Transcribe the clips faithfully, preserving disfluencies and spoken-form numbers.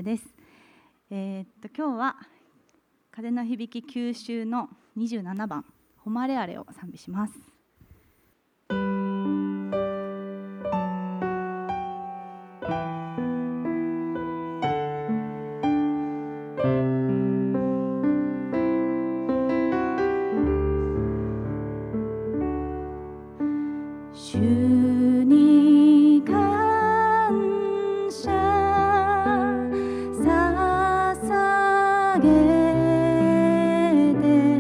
です。えー、っと今日は風の響き九州のにじゅうななばん誉れあれを賛美します。主に感謝捧げて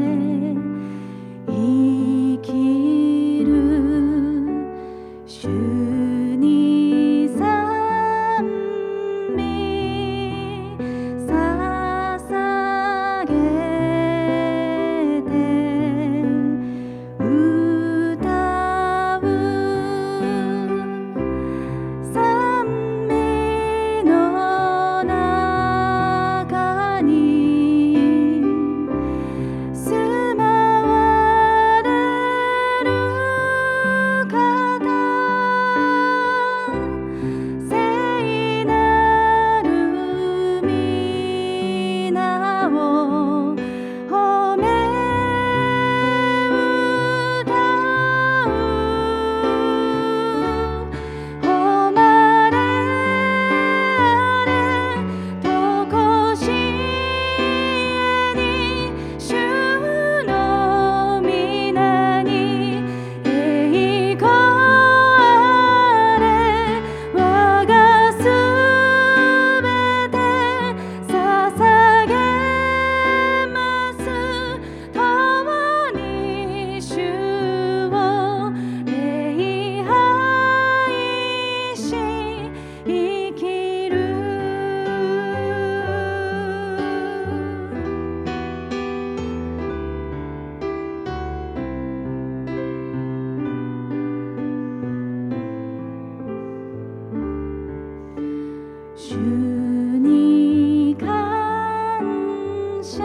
生きる主に賛美捧げて歌う賛美の中に住まわれる方、聖なる皆を褒め歌う。誉れあれとこしえに主の皆に栄光あれ。我がすべて捧げます共に主を礼拝し生きる。主に感謝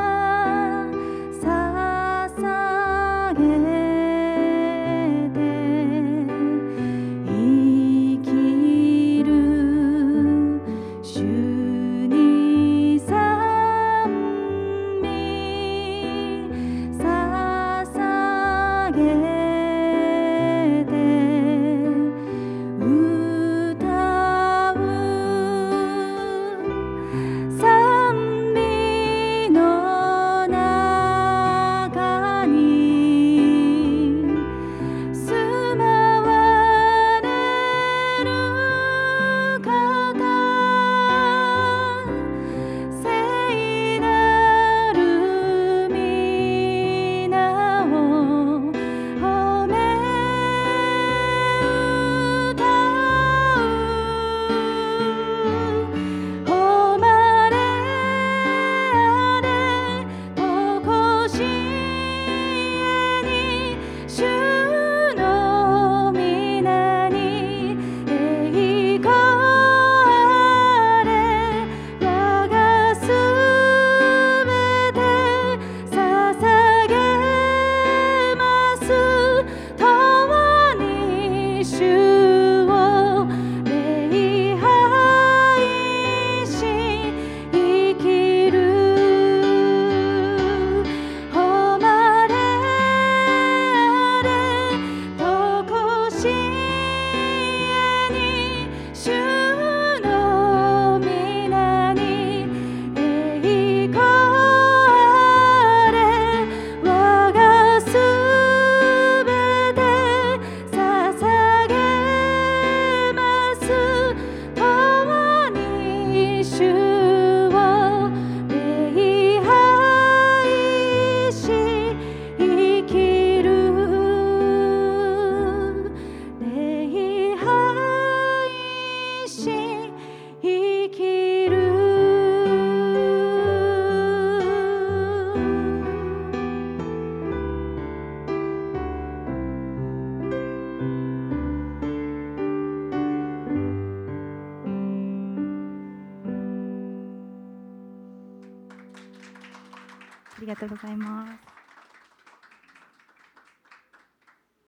捧げて生きる主に賛美捧げて歌う賛美の中に住まわれる方、聖なる皆を褒め歌う。誉れあれとこしえに主の皆に栄光あれ。我がすべて捧げます共に主を礼拝し生きる。誉れあれとこしえに主の皆に栄光あれ。我がすべて捧げます共に主を礼拝し生きる。礼拝し生きる。ありがとうございます。